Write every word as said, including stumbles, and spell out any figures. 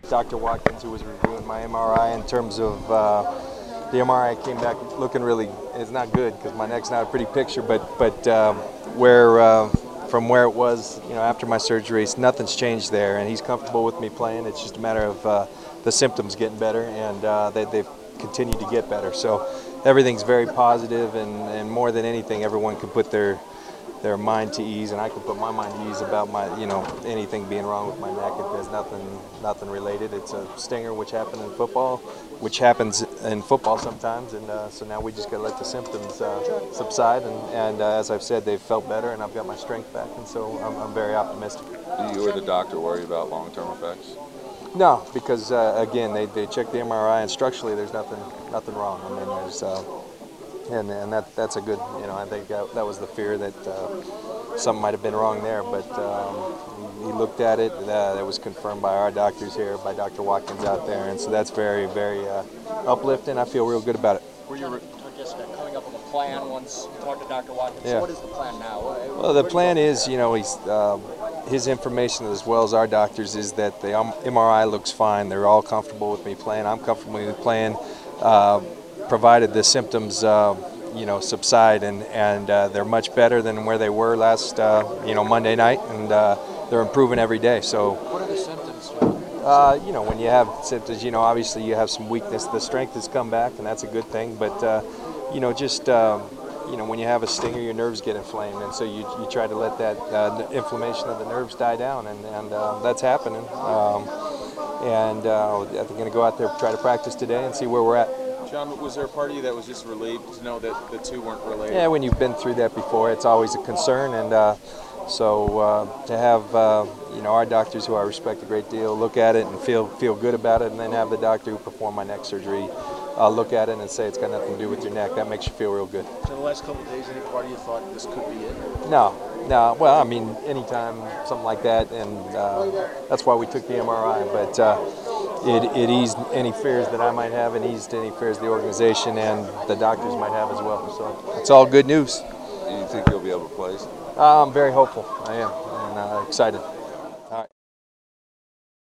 Doctor Watkins, who was reviewing my M R I, in terms of uh, the M R I came back looking really, it's not good because my neck's not a pretty picture, but but um, where uh, from where it was, you know, after my surgery, nothing's changed there, and he's comfortable with me playing. It's just a matter of uh, the symptoms getting better, and uh, they, they've continued to get better. So everything's very positive, and, and more than anything, everyone can put their their mind to ease, and I can put my mind to ease about my, you know, anything being wrong with my neck. If there's nothing, nothing related. It's a stinger, which happened in football, which happens in football sometimes, and uh, so now we just got to let the symptoms uh, subside. And, and uh, as I've said, they've felt better, and I've got my strength back, and so I'm, I'm very optimistic. Do you or the doctor worry about long-term effects? No, because uh, again, they they checked the M R I, and structurally, there's nothing, nothing wrong. I mean, there's. Uh, And, and that that's a good, you know, I think that, that was the fear that uh, something might have been wrong there, but um, he looked at it, uh, that was confirmed by our doctors here, by Doctor Watkins out there, and so that's very, very uh, uplifting. I feel real good about it. Were you, I guess, coming up with a plan once you talked to Doctor Watkins? Yeah. So what is the plan now? Well, the plan is, you know, he's, uh, his information as well as our doctors is that the M R I looks fine. They're all comfortable with me playing. I'm comfortable with me playing. Uh, provided the symptoms, uh, you know, subside, and and uh, they're much better than where they were last, uh, you know, Monday night, and uh, they're improving every day. So, what are the symptoms? Uh, you know, when you have symptoms, you know, obviously you have some weakness. The strength has come back, and that's a good thing. But uh, you know, just uh, you know, when you have a stinger, your nerves get inflamed, and so you you try to let that uh, inflammation of the nerves die down, and and uh, that's happening. Um, and uh, I'm going to go out there, try to practice today, and see where we're at. John, was there a part of you that was just relieved to know that the two weren't related? Yeah, when you've been through that before, it's always a concern, and uh, so uh, to have uh, you know, our doctors, who I respect a great deal, look at it and feel feel good about it, and then have the doctor who performed my neck surgery uh, look at it and say it's got nothing to do with your neck, that makes you feel real good. So the last couple of days, any part of you thought this could be it? No, no. Well, I mean, anytime something like that, and uh, that's why we took the M R I, but. Uh, It, it eased any fears that I might have, and eased any fears the organization and the doctors might have as well. So it's all good news. Do you think you'll be able to play? Uh, I'm very hopeful. I am, and uh, excited.